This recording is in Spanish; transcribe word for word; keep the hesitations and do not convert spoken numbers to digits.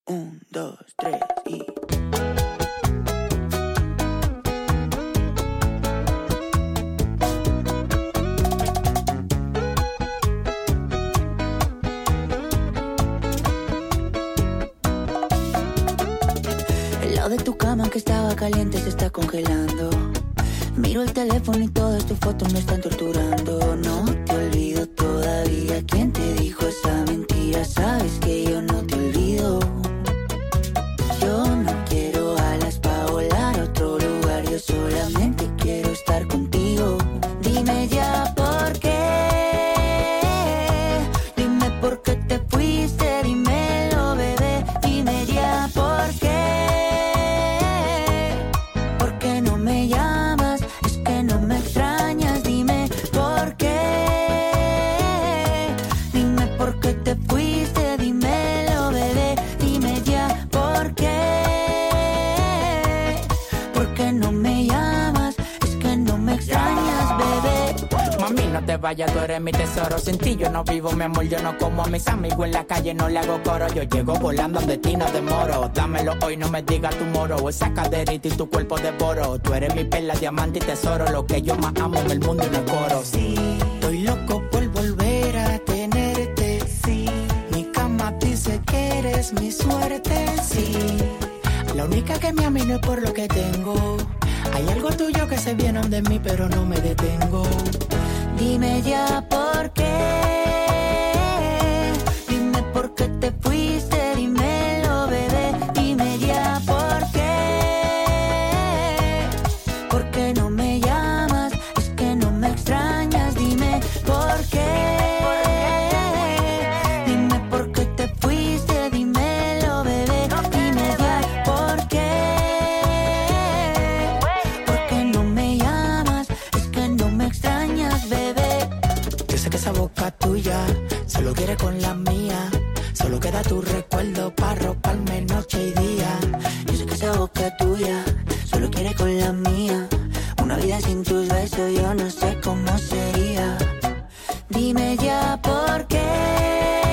Un, dos, tres y... El lado de tu cama que estaba caliente se está congelando. Miro el teléfono y todas tus fotos me están torturando. No te olvido todavía. ¿Quién te dijo esa mentira? Sabes que yo no te olvido. Yo no quiero alas pa' volar a otro lugar. Yo solamente quiero estar contigo. Dime ya por qué. Dime por qué te fuiste. Dímelo, bebé. Dime ya por qué. ¿Por qué no me llamas? Es que no me extrañas. Dime por qué. Dime por qué te fuiste. Dímelo, bebé. Dime ya por qué. ¿Por qué no me llamas? Es que no me extrañas, bebé. Mami, no te vayas, tú eres mi tesoro. Sin ti yo no vivo, mi amor, yo no como a mis amigos en la calle, no le hago coro. Yo llego volando donde ti no demoro. Dámelo hoy, no me digas tu moro. Esa caderita y tu cuerpo devoro. Tú eres mi perla, diamante y tesoro. Lo que yo más amo en el mundo y no coro. Sí, estoy loco por volver a tenerte. Sí, mi cama dice que eres mi suerte. Sí, La única que me a mí no es por lo que tengo. Hay algo tuyo que se viene de mí, pero no me detengo. dime ya por qué. Dime por qué te fuiste. Dímelo, bebé. Dime ya por qué. ¿Por qué no me llamas? Es que no me extrañas. Dime por qué. Dime por qué te fuiste. Dímelo, bebé. Dime ya por qué. ¿Por qué no me llamas? Es que no me extrañas, bebé. Yo sé que esa boca tuya solo quiere con la mía. Solo queda tu recuerdo para roparme noche y día. Yo sé que esa boca tuya solo quiere con la mía. Una vida sin tus besos yo no sé cómo sería. Dime ya por qué.